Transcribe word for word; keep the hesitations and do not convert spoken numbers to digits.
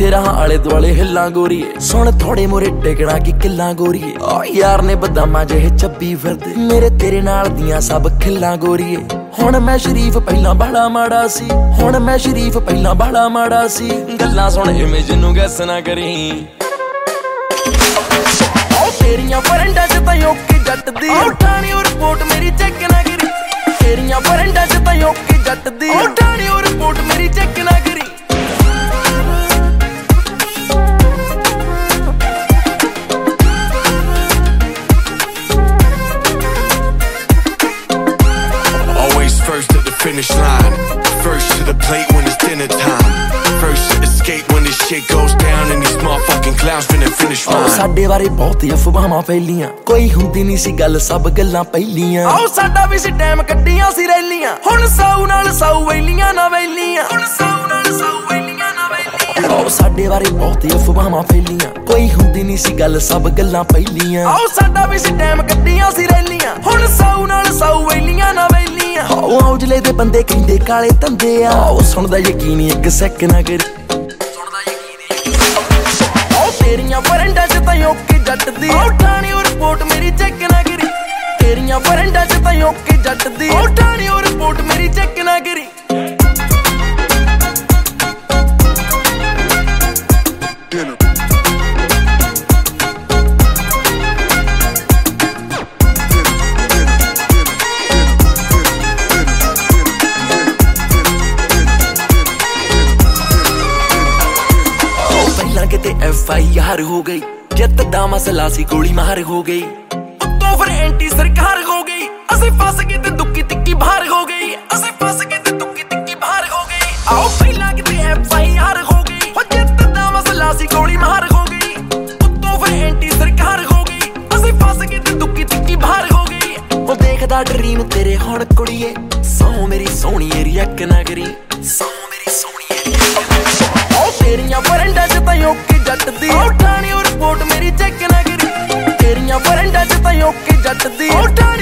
फिरदे रहा आले दुआले हिल्लां गोरीए, सुन थोड़े मोरे टेकना की किल्लां गोरीए। आ यार ने बदामां जिहे चब्बी फिरदे, मेरे तेरे नाल दियां सब खिल्लां गोरीए। हुण मैं शरीफ पहलां बड़ा माड़ा सी, हुण मैं शरीफ पहलां बड़ा माड़ा सी। गल्लां सुण इमेज नूं गैस ना करी, तेरियां फरेंडां च तां ओके जट दी उठानी और रिपोर्ट मेरी चेक ना करी। तेरियां फरेंडां च तां ओके जट दी उठानी और रिपोर्ट मेरी चेक ना करी। Always first at the finish line, first to the plate when it's dinner time, first to escape when this shit goes down and these motherfucking clowns finna finish mine. ਸਾਡੇ ਬਾਰੇ ਬਹੁਤ ਅਫਵਾਹਾਂ ਫੈਲੀਆਂ, ਕੋਈ ਹੁੰਦੀ ਨਹੀਂ ਸੀ ਗੱਲ, ਸਭ ਗੱਲਾਂ ਪਹਿਲੀਆਂ। ਆਓ ਸਾਡਾ ਵੀ ਸੀ ਟਾਈਮ ਕੱਢੀਆਂ ਸੀ ਰੈਲੀਆਂ, ਹੁਣ ਸਾਊ ਨਾਲ ਸਾਊ ਵੈਲੀਆਂ ਨਾ ਵੈਲੀਆਂ, ਹੁਣ ਸਾਊ ਨਾਲ ਸਾਊ ਵੈਲੀਆਂ ਨਾ ਵੈਲੀਆਂ। ਆਓ ਸਾਡੇ ਬਾਰੇ ਬਹੁਤ ਅਫਵਾਹਾਂ ਫੈਲੀਆਂ, ਕੋਈ ਹੁੰਦੀ ਨਹੀਂ ਸੀ ਗੱਲ, ਸਭ ਗੱਲਾਂ ਪਹਿਲੀਆਂ। ਆਓ ਸਾਡਾ ਵੀ ਸੀ ਟਾਈਮ ਕੱਢੀਆਂ ਸੀ ਰੈਲੀਆਂ, ਹੁਣ ਸਾਊ ਨਾਲ ਸਾਊ ਵੈਲੀਆਂ ਨਾ ਵੈਲੀਆਂ। ਆਓ ਔਜਲੇ ਦੇ ਬੰਦੇ ਕਹਿੰਦੇ ਕਾਲੇ ਧੰਦੇ ਆ, ਆਓ ਸੁਣਦਾ ਯਕੀਨ ਇੱਕ ਸੈਕ ਨਾ ਕਰੀ। तेरियां फरेंडां च तां ओके जट दी उठानी और रिपोर्ट मेरी चेक ना करी। तेरियां फरेंडां च तां ओके जट दी उठानी और रिपोर्ट मेरी चेक ना करी। किते एफ आई आर हो गई, जित दा मसला सी गोली मार हो गई, उत्तों फिर एंटी सरकार हो गई। असीं फस गए ते दुक्की तिक्की बाहर हो गई, असीं फस गए ते दुक्की तिक्की बाहर हो गई। आओ पहला किते एफ आई आर हो गई, जित दा मसला सी गोली मार हो गई, उत्तों फिर एंटी सरकार हो गई। असीं फस गए ते दुक्की तिक्की बाहर हो गई। ओ देखदा ड्रीम तेरे हुण कुड़िए, सौ मेरी सोहणीए रिएक्ट ना करी, सौ मेरी सोहणीए। तेरियां फरेंडां च तां ओके जट दी उठानी और रिपोर्ट मेरी चेक ना करी। तेरियां फरेंडां च तां ओके जट दी उठानी